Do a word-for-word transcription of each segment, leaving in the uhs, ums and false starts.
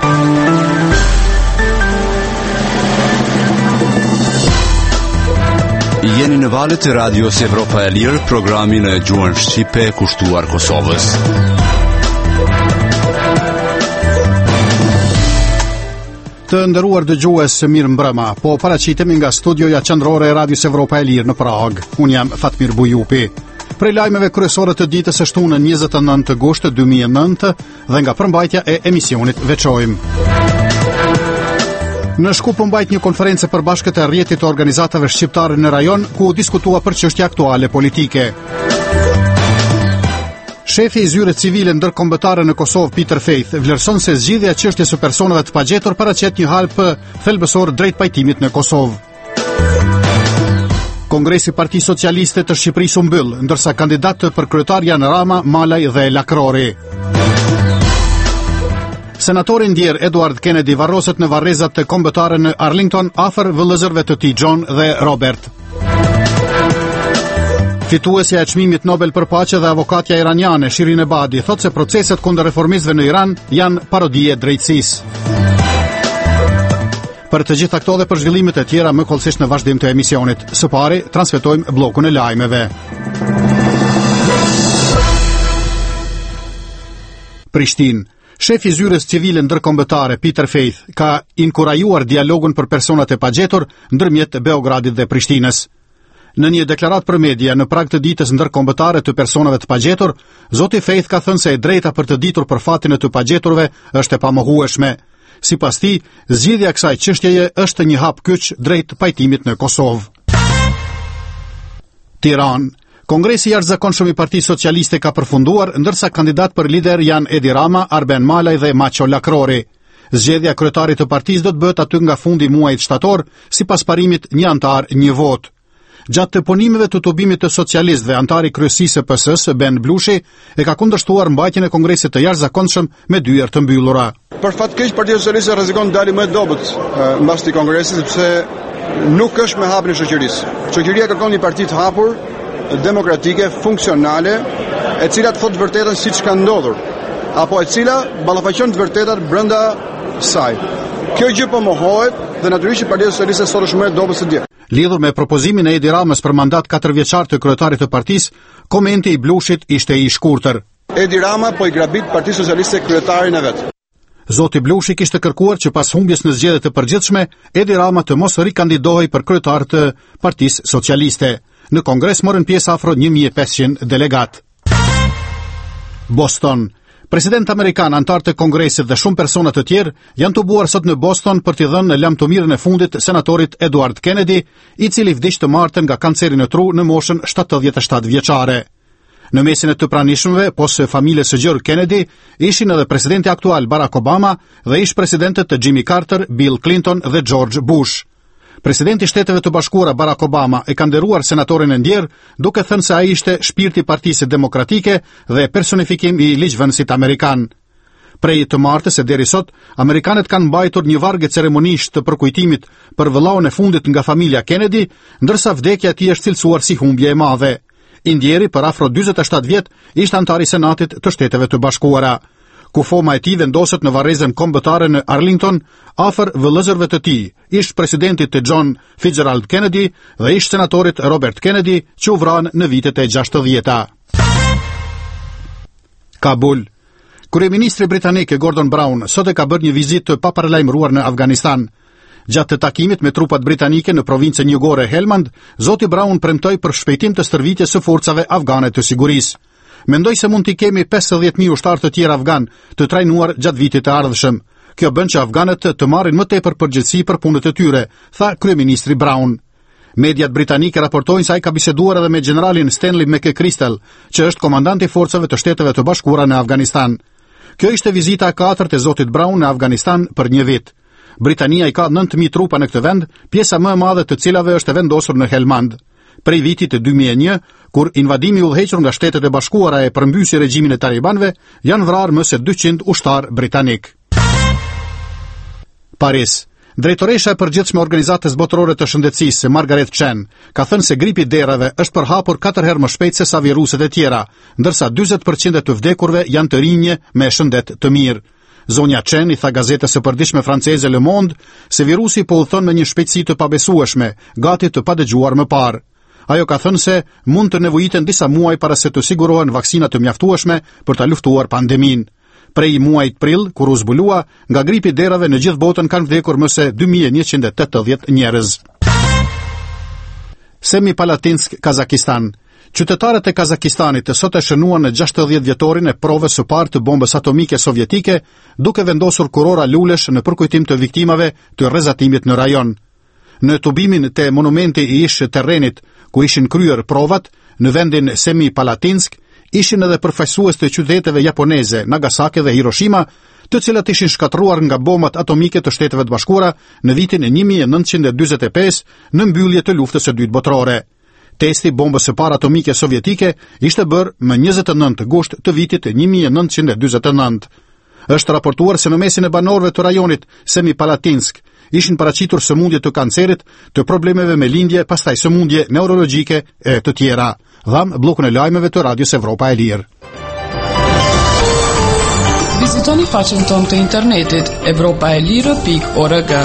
Jeni në valët e Radios Evropa e Lirë, programin e gjuhën shqipe kushtuar Kosovës. Të nderuar dëgjues, mirë mbrëma. Po paraqitemi nga studioja qendrore e Radios Evropa e Lirë në Prag. Unë jam Fatmir Bujupi. Prej lajmeve kryesore të ditës së shtunën njëzet e nëntë gusht dy mijë e nëntë dhe nga përmbajtja e emisionit veçojmë. Në Shkup u mbajt një konferencë për bashkët e rrjetit të organizatave shqiptare në rajon, ku diskutua për çështje aktuale politike. Shefi i zyre civile ndërkombëtare në Kosovë, Peter Faith, vlerëson se zgjidhja e çështjes së personave të pagjetur paraqet një halp thelbësor drejt pajtimit në Kosovë. Kongresi Partisë Socialiste të Shqipërisë u mbyll, ndërsa kandidatë për kryetar janë Rama, Malaj dhe Lakrori. Senatori ndjer Edward Kennedy varroset në varrezat të kombëtare në Arlington afër vëllezërve të tij John dhe Robert. Fituesja e çmimit Nobel për paqe dhe avokatja iraniane Shirin Ebadi thotë se proceset kundër reformistëve në Iran janë parodi e drejtësisë. Për të gjitha këto dhe për zhvillimet e tjera më kollësisht në vazhdim të emisionit. Së pari transmetojmë bllokun e lajmeve. Prishtinë. Shefi i zyrës civile ndërkombëtare Peter Faith ka inkurajuar dialogun për personat e pagjetur ndërmjet Beogradit dhe Prishtinës. Në një deklaratë për media në prag të ditës ndërkombëtare të personave të pagjetur, zoti Faith ka thënë se e drejta për të ditur për fatin e të pagjeturve është e pamohueshme. Sipas tij, zgjidhja e kësaj çështjeje është një hap kyç drejt pajtimit në Kosovë. Tiranë. Kongresi jashtëzakonshëm i Partisë Socialiste ka përfunduar, ndërsa kandidat për lider janë Edi Rama, Arben Malaj dhe Maço Lakrori. Zgjedhja e kryetarit të partisë do të bëhet aty nga fundi i muajit shtator, sipas parimit një antar, një vot. Gjatë të punimeve të tubimit të socialistëve, antari kryesisë së P S S, Ben Blushi, e ka kundërshtuar mbajtjen e kongresit të jashtëzakonshëm me dyert të mbyllura. Për fat keq, Partia Socialiste rrezikon të dalë më dobët mbas këtij kongresi, sepse nuk është me hapjen e shoqërisë. Shoqëria kërkon një parti të hapur, demokratike, funksionale, e cila të thotë vërtetën siç ka ndodhur, apo e cila ballafaqon të vërtetat brenda saj. Kjo gjë po mohohet dhe natyrisht Partia Socialiste sot është më e dobët se dje. Lidhur me propozimin e Edi Ramës për mandat katër vjeçar të kryetarit të partisë, komenti i Blushit ishte i shkurtër. Edi Rama po i grabit Partisë Socialiste kryetarin e vet. Zoti Blushi kishte kërkuar që pas humbjes në zgjedhjet e përgjithshme, Edi Rama të mos rikandidohej për kryetar të Partisë Socialiste. Në kongres morën pjesë afro një mijë e pesëqind delegat. Boston. President amerikan, antar të kongresit dhe shumë persona të tjerë janë tubuar sot në Boston për t'i dhënë në lamtumirën e fundit senatorit Edward Kennedy, i cili vdiq të martën nga kanceri në tru në moshën shtatëdhjetë e shtatë vjeçare. Në mesin e të pranishmëve, posë familjes së gjerë Kennedy, ishin edhe presidenti aktual Barack Obama dhe ish presidentët të Jimmy Carter, Bill Clinton dhe George Bush. Presidenti i Shteteve të Bashkuara Barack Obama e ka nderuar senatorin e ndjer, duke thënë se ai ishte shpirti i Partisë Demokratike dhe personifikim i ligjvënësit amerikan. Prej të martës e deri sot, amerikanët kanë mbajtur një vargje ceremonisht të përkujtimit për vëllaun e fundit nga familja Kennedy, ndërsa vdekja e tij është cilësuar si humbje e madhe. I ndjeri për afro dyzet e shtatë vjet ishte antar i Senatit të Shteteve të Bashkuara. Kufoma e tij vendoset në varrezën kombëtare në Arlington, afër vëllezërve të tij, ish presidentit të John Fitzgerald Kennedy dhe ish senatorit Robert Kennedy, që u vranë në vitet e gjashtëdhjeta. Kabul. Kryeministri britanik Gordon Brown sot e ka bërë një vizitë të paparalajmëruar në Afganistan. Gjatë të takimit me trupat britanike në provincën jugore Helmand, zoti Brown premtoi për shpejtim të stërvitjes së forcave afgane të sigurisë. Mendoj se mund t'i kemi pesëdhjetë mijë ushtarë të tjerë afgan të trajnuar gjatë vitit të ardhshëm. Kjo bën që afganët të marrin më tepër përgjegjësi për punët e tyre, tha kryeministri Brown. Mediat britanike raportojnë se ai ka biseduar edhe me generalin Stanley McChrystal, që është komandanti i forcave të Shteteve të Bashkuara në Afganistan. Kjo ishte vizita e katërt e zotit Brown në Afganistan për një vit. Britania i ka nëntë mijë trupa në këtë vend, pjesa më e madhe të cilave është vendosur në Helmand. Prej vitit të dy mijë e një, kur invadimi udhëhequr nga Shtetet e Bashkuara e përmbysi regjimin e talibanëve, janë vrarë më se dyqind ushtar britanik. Paris. Drejtoresha e përgjithshme e Organizatës Botërore të Shëndetësisë, Margaret Chan, ka thënë se gripi i derave është përhapur katër herë më shpejt se sa viruset e tjera, ndërsa dyzet përqind të vdekurve janë të rinj me shëndet të mirë. Zonja Chen i tha gazetës së përditshme franceze Le Monde se virusi po udhton me një shpejtësi të pabesueshme, gati të padëgjuar më parë. Ajo ka thënë se mund të nevojiten disa muaj para se të sigurohen vaksina të mjaftueshme për ta luftuar pandemin. Prej muajit prill, kur u zbulua, nga gripi i derave në gjithë botën kanë vdekur më se dy mijë e njëqind e tetëdhjetë njerëz. Semipalatinsk, Kazakistan. Qytetarët e Kazakistanit të sot e shënuan në gjashtëdhjetë vjetorin e provës së parë të bombës atomike sovjetike, duke vendosur kurora lulesh në përkujtim të viktimave të rrezatimit në rajon. Në tubimin të monumenti i ish terrenit ku ishin kryer provat, në vendin Semipalatinsk, ishin edhe përfaqësues të qyteteve japoneze, Nagasaki dhe Hiroshima, të cilat ishin shkatruar nga bombat atomike të Shteteve të Bashkuara në vitin e një mijë e nëntëqind e dyzet e pesë në mbyllje të luftës së dytë botërore. Testi bombës së parë atomike sovjetike ishte bërë më njëzet e nëntë gusht të vitit një mijë e nëntëqind e dyzet e nëntë. Është raportuar se në mesin e banorëve të rajonit Semipalatinsk ishin paraqitur sëmundje të kancerit, të problemeve me lindje, pastaj sëmundje neurologjike e të tjera. Dham bllokun e lajmeve të Radios Evropa e Lirë. Vizitoni faqen tonë të internetit evropa e lirë pikë org.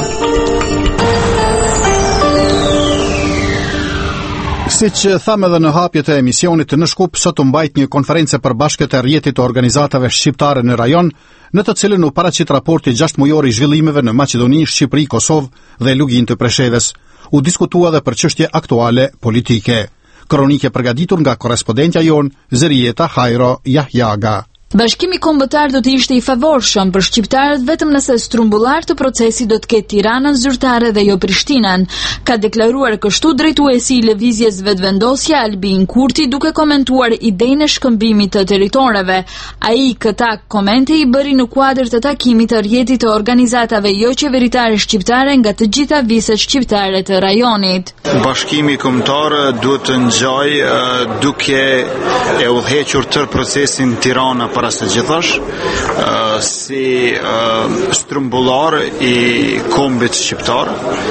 Siç thamë edhe në hapjet e emisionit, në Shkup sot u mbajt një konferencë e përbashkët e rrjetit të organizatave shqiptare në rajon, në të cilën u paraqit raporti gjashtë mujor i zhvillimeve në Maqedoni, Shqipëri, Kosovë dhe Lugin të Preshevës. U diskutua edhe për çështje aktuale politike. Kronike përgatitur nga korrespondentja jon Zërieta Hajro Jahjaga. Bashkimi kombëtar do të ishte i favorshëm për shqiptarët vetëm nëse strumbullar të procesit do të ketë Tiranën zyrtare dhe jo Prishtinën, ka deklaruar kështu drejtuesi i lëvizjes Vetvendosja Albin Kurti duke komentuar idenë e shkëmbimit të territoreve. Ai këta komente i bëri në kuadër të takimit të rrjetit të organizatave jo qeveritare shqiptare nga të gjitha viset shqiptare të rajonit. Bashkimi kombëtar duhet të ngjajë duke e udhëhequr tërë procesin Tirana para së gjithash, uh, si uh, strumbullar i kombit shqiptar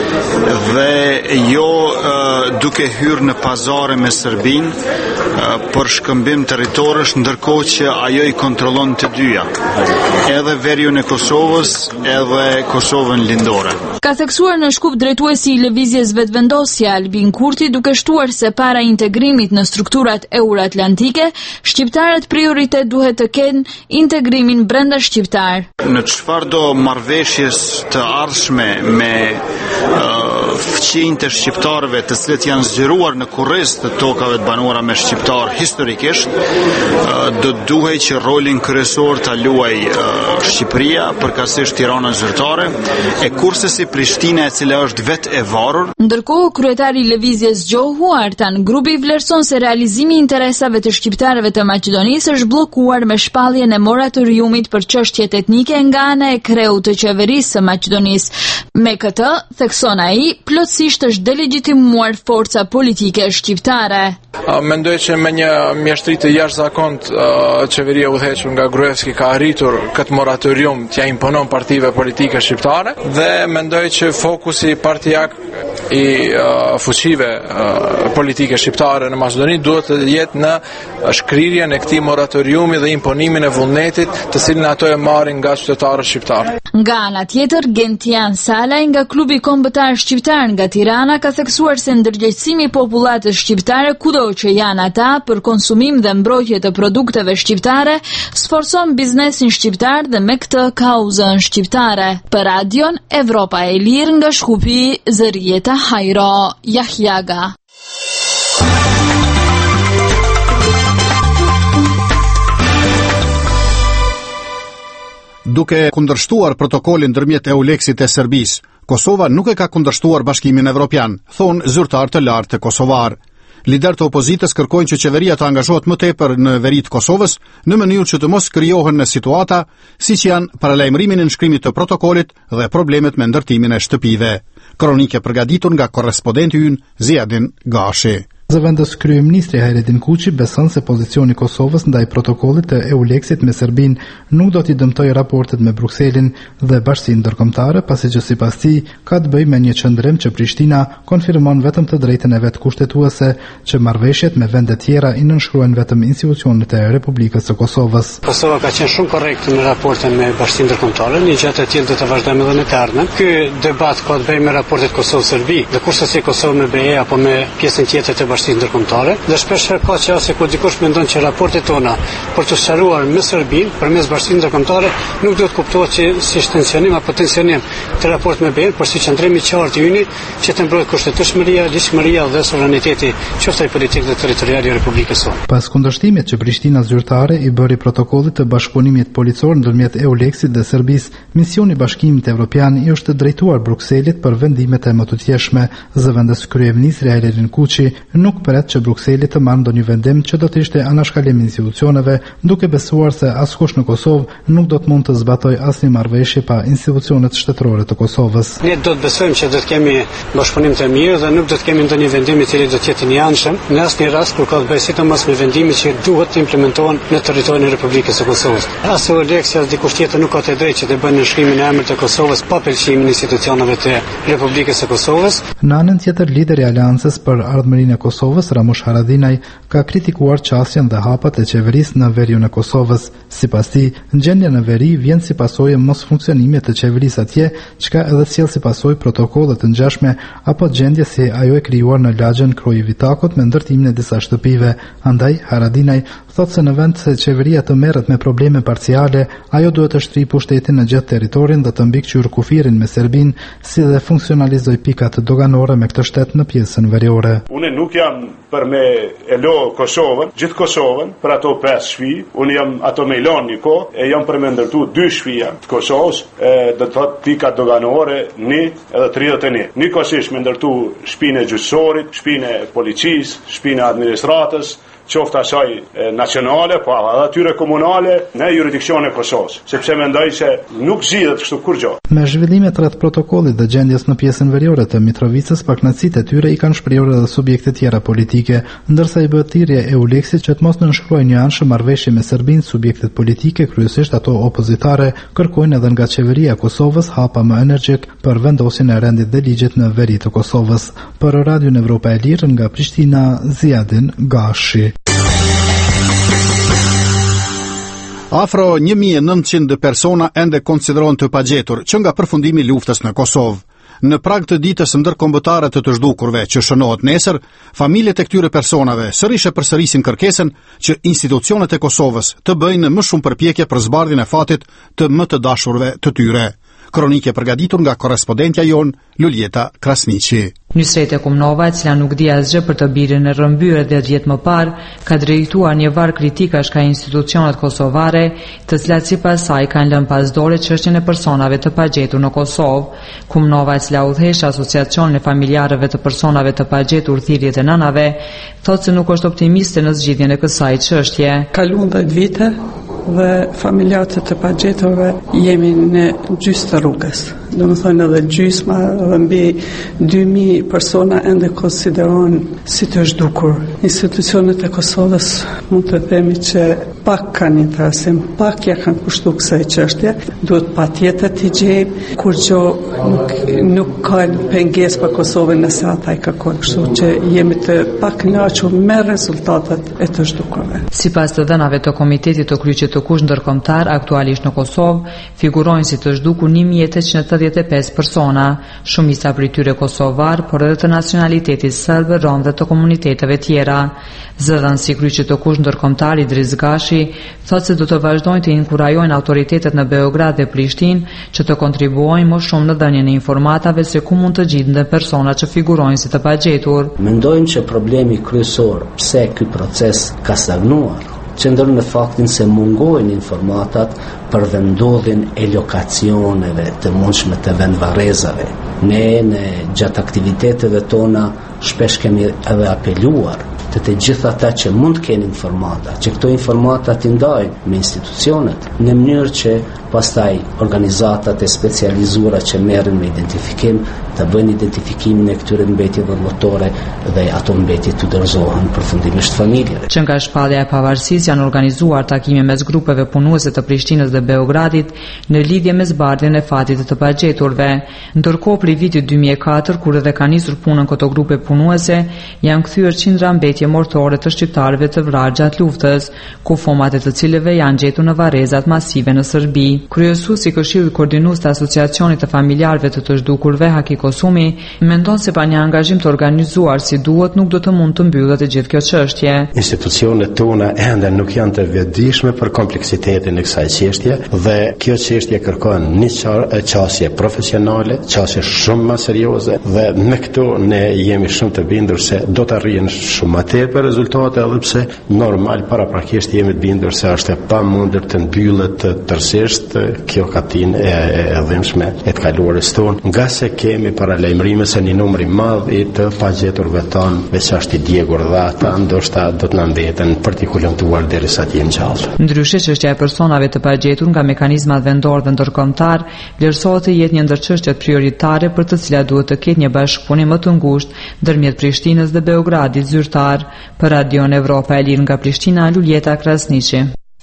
dhe jo uh, duke hyrë në pazare me Serbinë uh, për shkëmbim territorësh, ndërkohë që ajo i kontrollon të dyja, edhe veriun e Kosovës, edhe Kosovën lindore. Ka theksuar në Shkup drejtuesi i lëvizjes Vetvendosja Albin Kurti duke shtuar se para integrimit në strukturat euroatlantike, shqiptarët prioritet duhet të kenë integrimin brenda shqiptar. Në çfarëdo marrëveshjes të ardhshme me uh, fëqinjtë të shqiptarëve të cilët janë zgjeruar në kurriz të tokave të banuara me shqiptar historikisht, uh, do duhej që rolin kryesor ta luajë uh, Shqipëria, përkatësisht Tirana zyrtare, e kurse si Prishtina e cila është vetë e varur. Ndërkohë, kryetari i lëvizjes Gjohu Artan Grubi vlerëson se realizimi i interesave të shqiptarëve të Maqedonisë është bllokuar me shpallje në moratoriumit për çështjet etnike nga ana e kreut të qeverisë së Maqedonisë. Me këtë, thekson ai, plotësisht është delegitimuar forca politike shqiptare. Uh, mendoj që me një mjeshtri të jashtëzakontë uh, qeveria udhëhequr nga Gruevski ka arritur këtë moratorium t'ia imponon partive politike shqiptare dhe mendoj që fokusi partijak i uh, fuqive uh, politike shqiptare në Maqedoni duhet të jetë në shkrirjen e këtij moratoriumi dhe imponimin e vullnetit të cilin ato e marrin nga qytetarët shqiptar. Nga ana tjetër, Gentian Salaj nga klubi kombëtar shqiptar nga Tirana ka theksuar se ndërgjegjësimi i popullatës shqiptare kudo që janë ata për konsumim dhe mbrojtje të produkteve shqiptare sforcon biznesin shqiptar dhe me këtë kauzën shqiptare. Për Radion Evropa e Lirë nga Shkupi, Zërieta Hajro Jahjaga. Duke kundërshtuar protokolin ndërmjet Euleksit e Serbisë, Kosova nuk e ka kundërshtuar Bashkimin Evropian, thon zyrtar të lartë të kosovar. Lider të opozitës kërkojnë që qeveria të angazhohet më tepër në veri të Kosovës në mënyrë që të mos krijohen në situata siç janë paralajmërimi në nënshkrimit të protokollit dhe problemet me ndërtimin e shtëpive. Kronike përgatitur nga korrespondenti ynë Ziadin Gashi. Zëvendës kryeministri Hayreddin Kuçi beson se pozicioni i Kosovës ndaj protokollit të EULEX-it me Serbinë nuk do t'i dëmtojë raportet me Brukselin dhe Bashkinë Ndërkombëtare, pasi që sipas tij ka të bëjë me një qëndrim që Prishtina konfirmon vetëm të drejtën e vet kushtetuese, që marrëveshjet me vende tjera i nënshkruajnë vetëm institucionet e Republikës së Kosovës. Kosova ka qenë shumë korrekte në raportin me Bashkinë Ndërkombëtare, një gjë e tillë do të vazhdojmë edhe në të ardhmen. Ky debat ka të bëjë me raportet Kosovë-Serbi, dhe kurse si Kosovë me B E apo me pjesën tjetër të Bashkisë Ndërkombëtare, dhe shpesh ka qase ku dikush mendon që raportet tona për të sqaruar me Serbinë përmes Bashkisë Ndërkombëtare nuk duhet kuptohet që si tensionim apo tensionim të raport me B E, por si qëndrim i qartë i yni që të mbrojtë kushtetueshmëria, ligjshmëria dhe sovraniteti qoftë ai politik dhe territorial i Republikës sonë. Pas kundërshtimit që Prishtina zyrtare i bëri protokollit të bashkëpunimit policor ndërmjet EULEX-it dhe Serbisë, misioni i Bashkimit Evropian i është drejtuar Brukselit për vendimet e mëtutjeshme. Zëvendës kryeministri Hayreddin Kuçi nuk pret që Brukseli të marrë ndonjë vendim që do të ishte anashkalim institucioneve, duke besuar se askush në Kosovë nuk do të mund të zbatojë asnjë marrëveshje pa institucionet shtetërore të Kosovës. Ne do të besojmë që do të kemi bashkëpunim të mirë dhe nuk do të kemi ndonjë vendim i cili do të jetë i anshëm në asnjë rast kur ka të bëjë sidomos me vendime që duhet të implementohen në territorin e Republikës së Kosovës. As EULEX as dikush tjetër nuk ka të drejtë që të bëjë nënshkrimin e emrit të Kosovës pa pëlqimin e institucioneve të Republikës së Kosovës. Në anën tjetër, lideri i Aleancës për Ardhmërinë e Kosovës, Ramush Haradinaj, ka kritikuar qasjen dhe hapat e qeverisë në veriun e Kosovës. Sipas tij, gjendja në veri vjen si pasojë e mos funksionimit të qeverisë atje, çka edhe sjell si pasojë protokolle të ngjashme apo gjendje si ajo e krijuar në lagjën Kroivitakut me ndërtimin e disa shtëpive. Andaj Haradinaj thotë se në vend se qeveria të merret me probleme parciale, ajo duhet të shtrijë pushtetin në gjithë territorin dhe të mbikëqyr kufirin me Serbinë, si dhe funksionalizoj pikat doganore me këtë shtet në pjesën veriore. Unë nuk jam për me elo Kosovën, gjithë Kosovën, për ato pesë shpi, unë jam ato me ilon një kohë, e jam për me ndërtu dy shpia të Kosovës, e dhe të thot pikat doganore, një edhe tridhjetë e një. Një kosish me ndërtu shpinë e gjyqësorit, shpinë e policisë, shpinë e administratës, qoftë asaj nacionale, po edhe atyre komunale në jurisdiksionin e Kosovës, sepse mendoj se nuk zgjidhet kështu kurrë. Me zhvillimet rreth protokollit dhe gjendjes në pjesën veriore të Mitrovicës, pakënaqësitë e tyre i kanë shprehur edhe subjekte tjera politike, ndërsa i bëhet thirrje EULEX-it që të mos nënshkruajë një anshëm marrëveshje me Serbinë. Subjektet politike, kryesisht ato opozitare, kërkojnë edhe nga qeveria e Kosovës hapa më energjik për vendosjen e rendit dhe ligjit në veri të Kosovës. Për Radion Evropa e Lirë nga Prishtina, Ziadin Gashi. Afro një mijë e nëntëqind persona ende konsiderohen të pagjetur që nga përfundimi i luftës në Kosovë. Në prag të ditës ndërkombëtare të të zhdukurve që shënohet nesër, familjet e këtyre personave sërish e përsërisin kërkesën që institucionet e Kosovës të bëjnë më shumë përpjekje për zbardhjen e fatit të më të dashurve të tyre. Kronike përgatitur nga korrespondentja jon Luljeta Krasniqi. Nysrete Kumnova, e cila nuk di asgjë për të birën e rrëmbyer dhe vjet më parë, ka drejtuar një varg kritikash ka institucionet kosovare, të cilat sipas saj kanë lënë pas dore çështjen e personave të pagjetur në Kosovë. Kumnova, e cila udhëheq asociacionin e familjarëve të personave të pagjetur thirrjet e nënave, thotë se nuk është optimiste në zgjidhjen e kësaj çështje. Kaluan dhjetë vite dhe familjarët të pagjeturve jemi në gjysmë të rrugës. Do më thonë edhe gjysma dhe mbi dy mijë persona ende konsideron si të zhdukur. Institucionet e Kosovës mund të themi që pak kanë interesim, pak ja kanë kushtu kësaj çështje. Duhet patjetër të gjejmë kur gjo nuk, nuk ka pengesë për Kosovën nëse ata i kërkojnë, kështu që jemi të pakënaqur me rezultatet e të zhdukurve. Sipas të dhënave të Komitetit të Kryqit të Kush ndërkombëtar aktualisht në Kosovë, figurojnë si të zhdukur një mijë e tetëqind e tetëdhjetë e pesë persona, shumica prej tyre kosovar, por edhe të nacionalitetit serb, rom dhe të komuniteteve tjera. Zëdhënësi i Kryqit të Kush ndërkombëtar Idris Gashi thotë se do të vazhdojnë të inkurajojnë autoritetet në Beograd dhe Prishtinë që të kontribuojnë më shumë në dhënien e informatave se ku mund të gjenden persona që figurojnë si të pagjetur. Mendojmë që problemi kryesor pse ky proces ka stagnuar qëndron në faktin se mungojnë informatat për vendodhjen e lokacioneve të mundshme të vendvarrezave. Ne në gjatë aktiviteteve tona shpesh kemi edhe apeluar të të gjitha ata që mund të kenë informata, që këto informata të ndajnë me institucionet, në mënyrë që pastaj organizatat e specializuara që merren me identifikim të bëjnë identifikimin e këtyre mbetjeve motore dhe ato mbetje të dorëzohen përfundimisht familjeve. Që nga shpallja e pavarësisë janë organizuar takime mes grupeve punuese të Prishtinës dhe Beogradit në lidhje me zbardhjen e fatit të pagjeturve. Ndërkohë prej vitit dy mijë e katër, kur edhe ka nisur punën këto grupe punuese, janë kthyer qindra mbetje mortore të shqiptarëve të vrarë gjatë luftës, ku fomat e të cilëve janë gjetur në varrezat masive në Serbi. Kryesuesi i Këshillit Koordinues të Asociacionit të Familjarëve të të zhdukurve, Haki Kosumi, mendon se pa një angazhim të organizuar si duhet nuk do të mund të mbyllet e gjithë kjo çështje. Institucionet tona ende nuk janë të vetëdijshme për kompleksitetin e kësaj çështje dhe kjo çështje kërkon një qasje profesionale, qasje shumë më serioze dhe me këto ne jemi shumë të bindur se do të arrijnë shumë më tepër rezultate, edhe pse normal paraprakisht jemi të bindur se është e pamundur të mbyllet tërësisht kjo katinë e, e dhimbshme e të kaluarës tonë, nga se kemi paralajmërime se një numër i madh i të pagjeturve tonë, veçanërisht i djegur dhe ata ndoshta do të na mbeten për të kulumtuar derisa të jenë gjallë. Ndryshe, çështja e personave të pagjetur nga mekanizmat vendor dhe ndërkombëtar vlerësohet të jetë një ndër çështjet prioritare për të cilat duhet të ketë një bashkëpunim më të ngushtë ndërmjet Prishtinës dhe Beogradit zyrtar. Për Radion Evropa e Lirë nga Prishtina, Luljeta Krasniqi.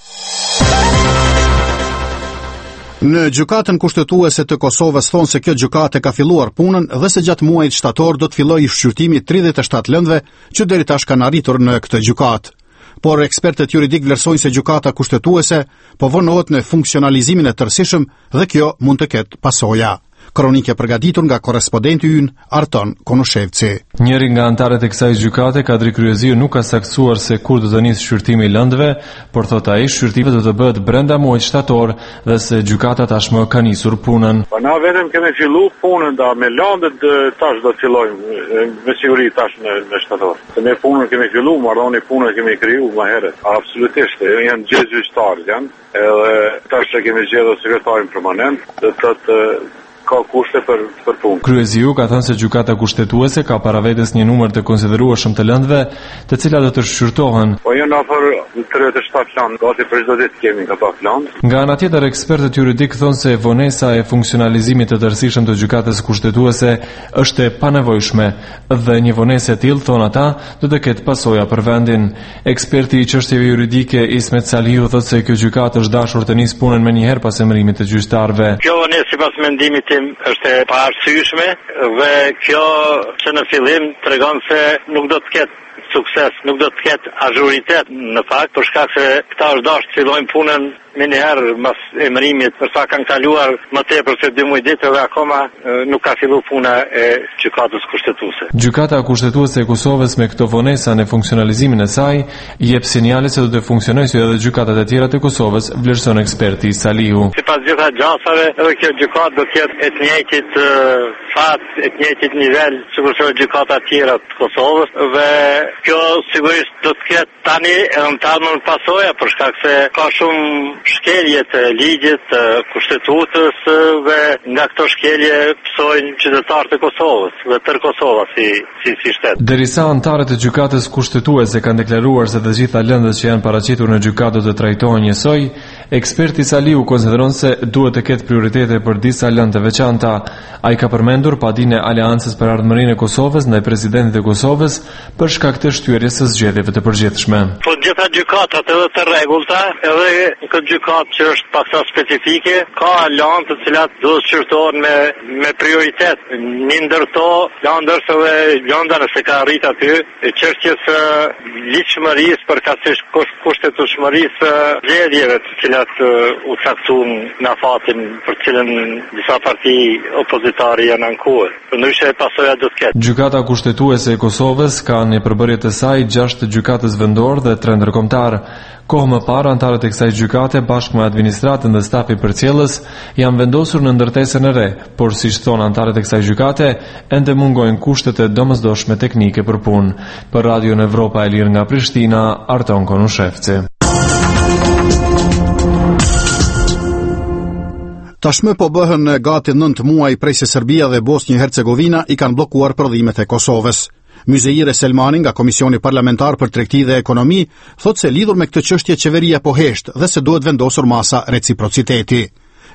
Në gjykatën kushtetuese të Kosovës thonë se kjo gjykatë ka filluar punën dhe se gjatë muajit shtator do të fillojë shqyrtimi tridhjetë e shtatë lëndëve që deri tash kanë arritur në këtë gjykatë. Por ekspertët juridik vlerësojnë se gjykata kushtetuese po vonohet në funksionalizimin e tërësishëm dhe kjo mund të ketë pasoja. Kronikë e përgatitur nga korrespondenti ynë Arton Konushevci. Njëri nga antarët e kësaj gjykate, Kadri Kryeziu, nuk ka saktuar se kur do të nisë shqyrtimi i lëndëve, por thot ai shqyrtimi do të bëhet brenda muajit shtator dhe se gjykata tashmë ka nisur punën. Po na vetëm kemi filluar punën da me lëndët tash do të fillojmë me siguri tash në, në shtator. Se ne punën kemi filluar, marroni punën kemi krijuar më herët. Absolutisht, janë gjithë gjyqtarë janë, edhe tash që kemi zgjedhur sekretarin permanent, do të thotë ka kushte për për punë. Kryeziu ka thënë se gjykata kushtetuese ka para vetes një numër të konsiderueshëm të lëndëve, të cilat do të shqyrtohen. Po janë afër tridhjetë e shtatë lëndë, gati për çdo ditë kemi këto lëndë. Nga ana tjetër, ekspertët juridik thonë se vonesa e funksionalizimit të tërësishëm të gjykatës kushtetuese është e panevojshme dhe një vonesë e tillë, thonë ata, do të ketë pasoja për vendin. Eksperti i çështjeve juridike Ismet Salihu thotë se kjo gjykatë është dashur të nisë punën menjëherë pas emërimit të gjyqtarëve. Kjo vonesë sipas mendimit është e paarsyeshme dhe kjo që në fillim tregon se nuk do të ketë sukses, nuk do të ketë azhuritet në fakt, për shkak se këta është dashur të fillojnë punën me njëherë mas emërimit, përsa kanë kaluar më tepër se dy muaj ditë dhe akoma nuk ka filluar puna e gjykatës kushtetuese. Gjykata kushtetuese e Kosovës me këto vonesa në funksionalizimin e saj jep sinjale se do të funksionojë si edhe gjykatat e tjera të Kosovës, vlerëson eksperti Salihu. Sipas gjitha gjasave, edhe kjo gjykatë do të jetë e të njëjtit fat, e të njëjtit nivel sikurse gjykata të tjera të Kosovës dhe kjo sigurisht do të ketë tani edhe në tarmën pasoja për shkak se ka shumë shkelje të ligjit, të kushtetutës dhe nga këto shkelje pësojnë qytetarët e Kosovës dhe tër Kosova si si si shtet. Derisa antarët e gjykatës kushtetuese kanë deklaruar se të gjitha lëndët që janë paraqitur në gjykatë do të trajtohen njësoj, eksperti Saliu konsideron se duhet të ketë prioritete për disa lëndë të veçanta. Ai ka përmendur padinë e Aleancës për Ardhmërinë e Kosovës ndaj presidentit të Kosovës për shkak të shtyrjes së zgjedhjeve të përgjithshme. Po gjitha gjykatat edhe të rregullta, edhe këtë gjykatë që është paksa specifike, ka lëndë të cilat duhet shqyrtohen me me prioritet. Një ndër to lëndës edhe lënda nëse ka arrit aty, e çështjes së ligjshmërisë përkatësisht kushtetueshmërisë zgjedhjeve të cilat u caktuan në fatin për cilën disa parti opozitare janë ankuar. Ndryshe pasoja do të ketë. Gjykata kushtetuese e Kosovës ka në përbërje të saj gjashtë gjykatës vendor dhe tre ndërkombëtar. Kohë më parë, antarët e kësaj gjykate bashkë me administratën dhe stafi përcjellës janë vendosur në ndërtesën e re, por siç thonë antarët e kësaj gjykate, ende mungojnë kushtet e domosdoshme teknike për punë. Për Radion Evropa e Lirë nga Prishtina, Arton Konushevci. Tashmë po bëhen gati nëntë muaj prej se Serbia dhe Bosnjë Hercegovina i kanë bllokuar prodhimet e Kosovës. Myzeire Selmani nga Komisioni Parlamentar për Tregti dhe Ekonomi thotë se lidhur me këtë çështje qeveria po hesht dhe se duhet vendosur masa reciprociteti.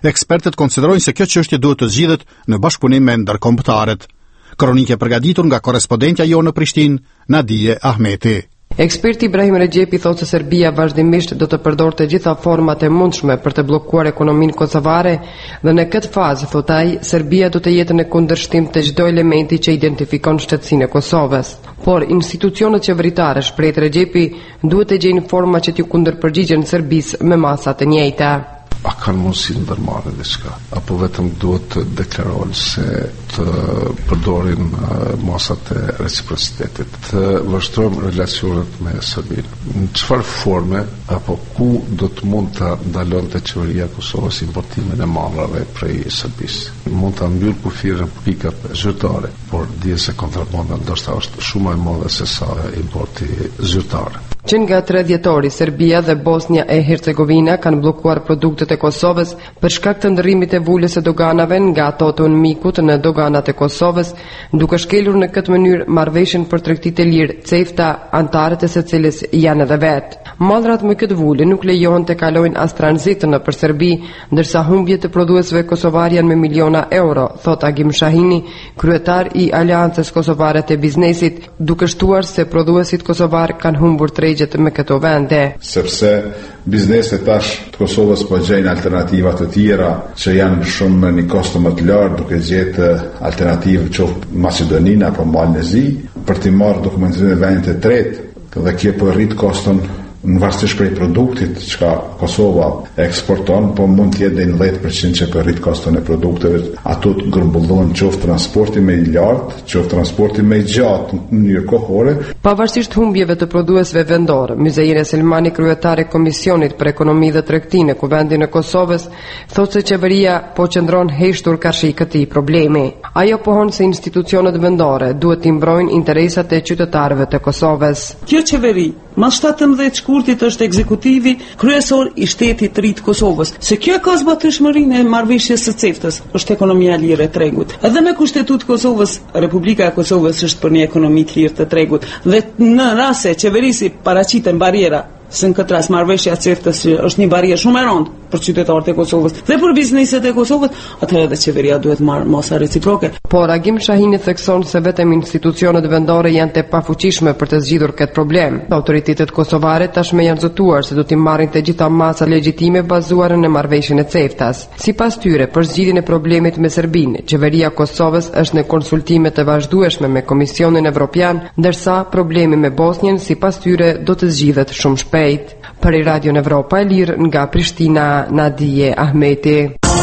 Ekspertët konsiderojnë se kjo çështje duhet të zgjidhet në bashkëpunim me ndërkombëtarët. Kronike përgatitur nga korrespondentja jonë në Prishtinë, Nadije Ahmeti. Eksperti Ibrahim Regjepi thotë se Serbia vazhdimisht do të përdorte gjitha format e mundshme për të bllokuar ekonominë kosovare dhe në këtë fazë, thotë ai, Serbia do të jetë në kundërshtim të çdo elementi që identifikon shtetësinë e Kosovës. Por institucionet qeveritare, shpreh Regjepi, duhet të gjejnë forma që t'ju kundërpërgjigjen Serbisë me masa të njëjta. A kanë mundësi në ndërmarrë diçka, apo vetëm duhet të deklarojnë se të përdorin uh, masat e reciprocitetit, të vazhdojmë relacionet me Serbinë. Në çfarë forme apo ku do të mund të ndalonte qeveria e Kosovës importimin e mallrave prej Serbisë? Mund ta mbyll kufirën pikat zyrtare, por dije se kontrabanda ndoshta është shumë e madhe se sa importi zyrtar. Që nga tre dhjetori, Serbia dhe Bosnia e Hercegovina kanë bllokuar produktet e Kosovës për shkak të ndërrimit e vulës së doganave nga ato të UNMIK-ut në doganat e Kosovës, duke shkelur në këtë mënyrë marrëveshjen për tregti të lirë, CEFTA, antarët e së cilës janë edhe vetë. Mallrat me këtë vulë nuk lejohen të kalojnë as tranzit në për Serbi, ndërsa humbjet të prodhuesve kosovar janë me miliona euro, thot Agim Shahini, kryetar i Aleancës Kosovare të Biznesit, duke shtuar se prodhuesit kosovar kanë humbur tregjet me këto vende. Sepse bizneset tash të Kosovës po gjejnë alternativa të tjera që janë shumë me një kosto më të lartë, duke gjetë alternativë qoftë Maqedoninë apo Malnezi për të marrë dokumentimin e vendit të tretë dhe kjo po rrit koston në varësisht prej produktit që Kosova eksporton, po mund të jetë deri në dhjetë përqind që për rrit koston e produkteve, ato të grumbullohen qoftë transporti më i lartë, qoftë transporti më i gjatë në mënyrë kohore. Pavarësisht humbjeve të prodhuesve vendor, Myzeire Selmani, kryetare e Komisionit për Ekonomi dhe Tregti në Kuvendin e Kosovës, thotë se qeveria po qëndron heshtur karshi këtij problemi. Ajo pohon se institucionet vendore duhet të mbrojnë interesat e qytetarëve të Kosovës. Kjo qeveri, mas shtatëmbëdhjetë shkurtit është ekzekutivi kryesor i shtetit të ri të Kosovës. Se kjo ka zbatëshmërinë e marrëveshjes së CEFTA-s, është ekonomia e lirë e tregut. Edhe me kushtetutë Kosovës, Republika e Kosovës është për një ekonomi të lirë të tregut. Dhe në rast se qeverisi paraqiten bariera, se në këtë rast marrëveshja e CEFTA-s është një barierë shumë e rëndë për qytetarët e Kosovës dhe për bizneset e Kosovës, atëherë edhe qeveria duhet marrë masa reciproke. Por Agim Shahini thekson se vetëm institucionet vendore janë të pafuqishme për të zgjidhur këtë problem. Autoritetet kosovare tashmë janë zotuar se do t'i marrin të gjitha masat legjitime bazuar në marrëveshjen e CEFTA-s. Sipas tyre, për zgjidhjen e problemit me Serbinë, qeveria e Kosovës është në konsultime të vazhdueshme me Komisionin Evropian, ndërsa problemi me Bosnjën sipas tyre do të zgjidhet shumë shpejt. Për Radio Evropa e Lirë nga Prishtina, Nadije Ahmeti.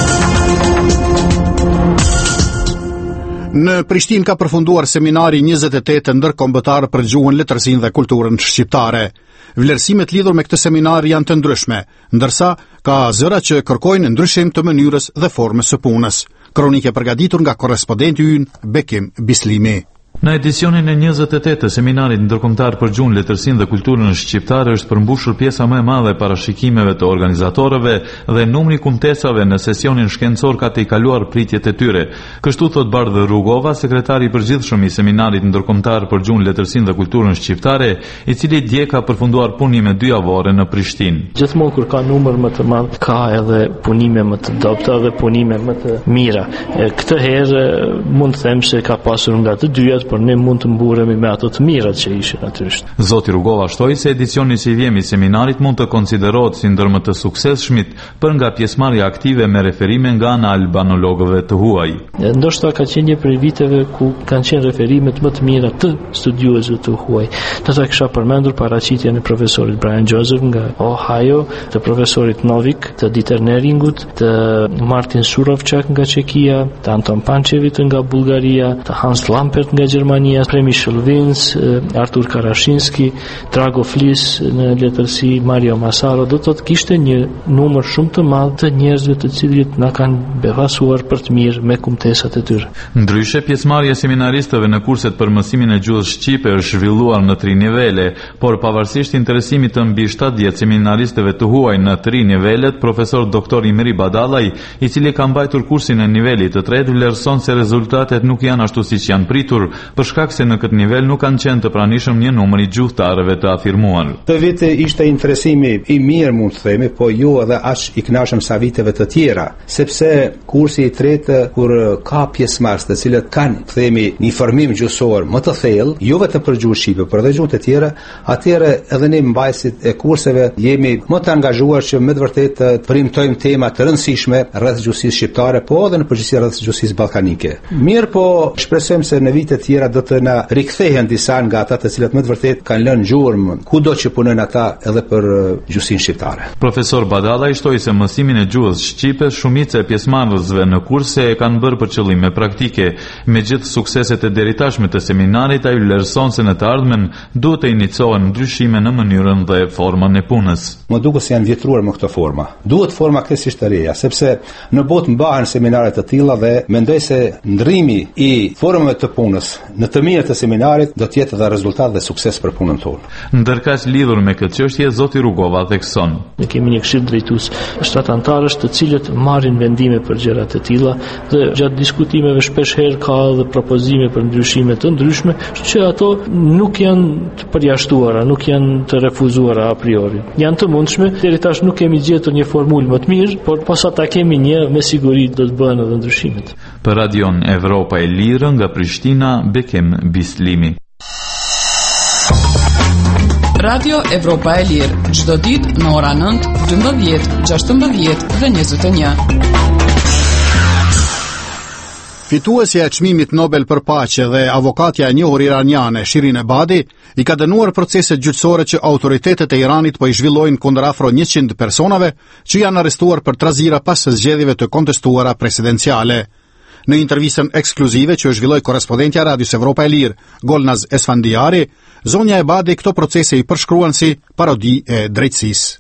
Në Prishtinë ka përfunduar seminari njëzet e tetë ndërkombëtar për gjuhën, letërsinë dhe kulturën shqiptare. Vlerësimet lidhur me këtë seminar janë të ndryshme, ndërsa ka zëra që kërkojnë ndryshim të mënyrës dhe formës së punës. Kronike përgatitur nga korrespondenti ynë Bekim Bislimi. Në edicionin e njëzet e tetë të seminarit ndërkombëtar për gjuhën, letërsinë dhe kulturën shqiptare është përmbushur pjesa më e madhe e parashikimeve të organizatorëve dhe numri kumtesave në sesionin shkencor ka të i kaluar pritjet e tyre. Kështu thot Bardhë Rugova, sekretari i përgjithshëm i seminarit ndërkombëtar për gjuhën, letërsinë dhe kulturën shqiptare, i cili dje ka përfunduar punime dy javore në Prishtinë. Gjithmonë kur ka numër më të madh, ka edhe punime më të dobta dhe punime më të mira. Këtë herë mund të them se ka pasur nga të dyja, por ne mund të mburemi me ato të mirat që ishin natyrisht. Zoti Rugova shtoi se edicioni i vjem i seminarit mund të konsiderohet si ndër më të suksesshmit për nga pjesëmarrja aktive me referime nga ana albanologëve të huaj. Ndoshta ka qenë një prej viteve ku kanë qenë referimet më të mira të studiuesve të huaj. Do ta kisha përmendur paraqitjen e profesorit Brian Joseph nga Ohio, të profesorit Novik, të Dieter Neringut, të Martin Surovčak nga Çekia, të Anton Pančevit nga Bullgaria, të Hans Lampert nga Gjermania, Premi Shëllvins, Artur Karashinski, Drago Flis në letërsi, Mario Masaro, do të të kishte një numër shumë të madh të njerëzve të cilët na kanë befasuar për të mirë me kumtesat e tyre. Ndryshe, pjesëmarrja e seminaristëve në kurset për mësimin e gjuhës shqipe është zhvilluar në tri nivele, por pavarësisht interesimit të mbi shtatëdhjetë seminaristëve të huaj në tri nivelet, profesor doktor Imri Badallaj, i cili ka mbajtur kursin në nivelit të tretë, vlerëson se rezultatet nuk janë ashtu siç janë pritur për shkak se në këtë nivel nuk kanë qenë të pranishëm një numër i gjuhëtarëve të afirmuar. Të vite ishte interesimi i mirë, mund të themi, po jo edhe aq i kënaqshëm sa viteve të tjera, sepse kursi i tretë kur ka pjesëmarrës të cilët kanë, themi, një formim gjuhësor më të thellë, jo vetëm për gjuhën shqipe, por edhe gjuhët e tjera, atëherë edhe ne mbajtësit e kurseve jemi më të angazhuar që me të vërtetë të premtojmë tema të rëndësishme rreth gjuhësisë shqiptare, po edhe në përgjithësi rreth gjuhësisë ballkanike. Mirë, po shpresojmë se në vite të tjera do të na rikthehen disa nga ata të cilët më të vërtetë kanë lënë gjurmë kudo që punojnë ata edhe për gjuhësinë shqiptare. Profesor Badalla i shtoi se mësimin e gjuhës shqipe shumica e pjesëmarrësve në kurse e kanë bërë për qëllime praktike. Me gjithë sukseset e deritashme të seminarit, ai vlerëson se në të ardhmen duhet të iniciohen ndryshime në mënyrën dhe formën e punës. Më duket se janë vjetruar më këto forma. Duhet forma kresisht të reja, sepse në botë mbahen seminare të tilla dhe mendoj se ndrimi i formave të punës në të mirë të seminarit do të jetë edhe rezultat dhe sukses për punën tonë. Ndërkaq lidhur me këtë çështje, zoti Rugova thekson: Ne kemi një këshill drejtues shtatantarësh të cilët marrin vendime për gjëra të tilla dhe gjatë diskutimeve shpesh herë ka edhe propozime për ndryshime të ndryshme, që ato nuk janë të përjashtuara, nuk janë të refuzuara a priori. Janë të mundshme, deri tash nuk kemi gjetur një formulë më të mirë, por posa ta kemi një, me siguri do të bëhen edhe ndryshimet. Për Radion Evropa e Lirë nga Prishtina, Bekem Bislimi. Radio Evropa e Lirë, çdo ditë në ora nëntë, dymbëdhjetë, gjashtëmbëdhjetë dhe njëzet e një. Fituesja e çmimit Nobel për paqe dhe avokatja e njohur iraniane Shirin Ebadi i ka dënuar proceset gjyqësore që autoritetet e Iranit po i zhvillojnë kundër afro njëqind personave që janë arrestuar për trazira pas zgjedhjeve të kontestuara presidenciale. Në intervistën ekskluzive që u zhvilloi korrespondentja e Radios Evropa e Lirë, Golnaz Esfandiari, zonja Ebadi këto procese i përshkruan si parodi e drejtësisë.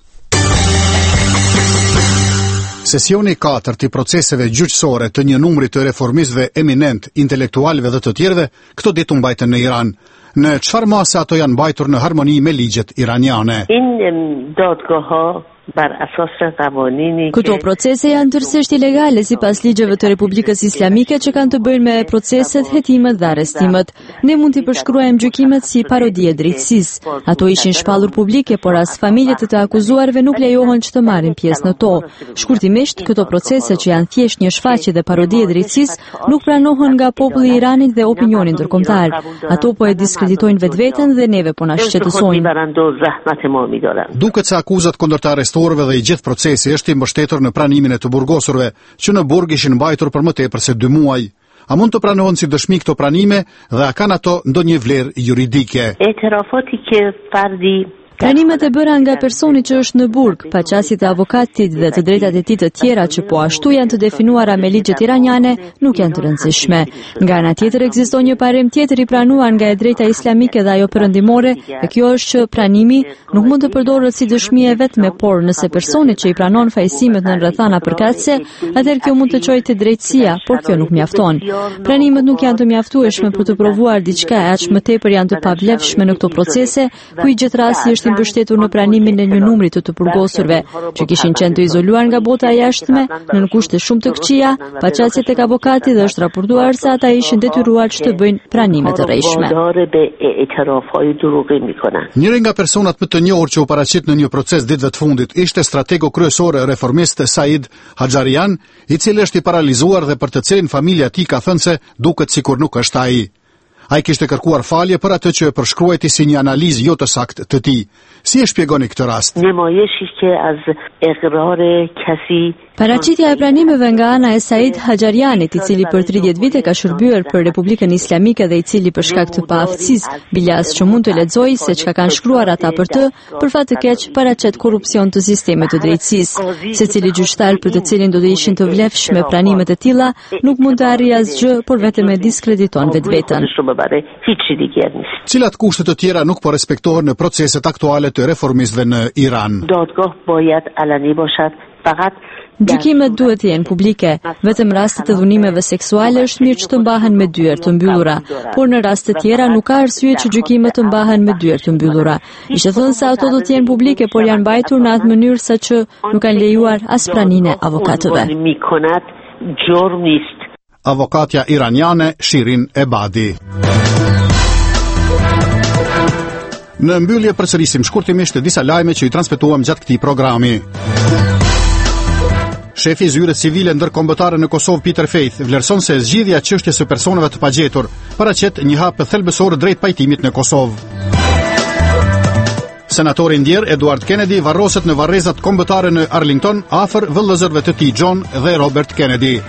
Sesioni katërt i proceseve gjyqësore të një numri të reformistëve eminent, intelektualëve dhe të tjerëve, këto ditë u mbajtën në Iran. Në çfarë mase ato janë mbajtur në harmoni me ligjet iraniane? In dadgahha bar asas qawanini Këto procese janë tërësisht ilegale sipas ligjeve të Republikës Islamike që kanë të bëjnë me proceset, hetimet dhe arrestimet. Ne mund t'i përshkruajmë gjykimet si parodi e drejtësisë. Ato ishin shpallur publike, por as familjet e të akuzuarve nuk lejohen që të marrin pjesë në to. Shkurtimisht, këto procese që janë thjesht një shfaqje dhe parodi e drejtësisë nuk pranohen nga populli i Iranit dhe opinioni ndërkombëtar. Ato po e diskreditojnë vetveten dhe neve po na shqetësojnë. Duket se akuzat kundër të arrestuarve dhe i gjithë procesi është i mbështetur në pranimin e të burgosurve, që në burg ishin mbajtur për më tepër se dy muaj. A mund të pranohen si dëshmi këto pranime dhe a kanë ato ndonjë vlerë juridike? E'tirafati që fardi Pranimet e bëra nga personi që është në burg, paqasjet e avokatit dhe të drejtat e tij të tjera që po ashtu janë të definuara me ligjet iraniane nuk janë të rëndësishme. Nga ana tjetër ekziston një parim tjetër i pranuar nga e drejta islamike dhe ajo perëndimore, e kjo është që pranimi nuk mund të përdoret si dëshmi e vetme, por nëse personi që i pranon fajësimet në rrethana përkatëse, atëherë kjo mund të çojë te drejtësia, por kjo nuk mjafton. Pranimet nuk janë të mjaftueshme për të provuar diçka, aq më tepër janë të pavlefshme në këto procese, ku i gjithë rasti është mbështetur në pranimin e një numri të të burgosurve, që kishin qenë të izoluar nga bota e jashtme në kushte shumë të këqija, paqasjet tek avokati dhe është raportuar se ata ishin detyruar që të bëjnë pranime të rrejshme. Njëri nga personat më të njohur që u paraqit në një proces ditëve të fundit ishte strategu kryesor reformist Said Hajarian, i cili është i paralizuar dhe për të cilin familja e tij ka thënë se duket sikur nuk është ai. Ai kishte kërkuar falje për atë që e përshkruajti si një analizë jo të saktë të tij. Si e shpjegoni këtë rast? Paraqitja e pranimeve nga ana e Said Hajarianit, i cili për tridhjetë vite ka shërbyer për Republikën Islamike dhe i cili për shkak të paaftësisë bilas që mund të lexojë se çka kanë shkruar ata për të, për fat të keq paraqet korrupsion të sistemit të drejtësisë. Secili gjyqtar për të cilin do të ishin të vlefshme pranimet e tilla nuk mund të arrijë asgjë, por vetëm e diskrediton vetveten. Cilat kushte të tjera nuk po respektohen në proceset aktuale të reformistëve në Iran? Gjykimet duhet të jenë publike. Vetëm rastet të dhunimeve seksuale është mirë që të mbahen me dyert të mbyllura, por në raste të tjera nuk ka arsye që gjykimet të mbahen me dyert të mbyllura. Ishte thënë se ato do të jenë publike, por janë mbajtur në atë mënyrë saqë nuk kanë lejuar as praninë e avokatëve. avokatja iraniane Shirin Ebadi. Në mbyllje përsërisim shkurtimisht disa lajme që i transmetuam gjatë këtij programi. Shefi i zyrës civile ndërkombëtare në Kosovë Peter Faith vlerëson se zgjidhja e çështjes së personave të pagjetur paraqet një hap thelbësor drejt pajtimit në Kosovë. Senatori ndjer Edward Kennedy varroset në varrezat kombëtare në Arlington afër vëllëzërve të tij John dhe Robert Kennedy.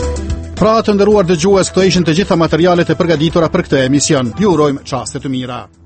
Pra të nderuar dëgjues, këto ishin të gjitha materialet e përgatitura për këtë emision. Ju urojmë çaste të mira.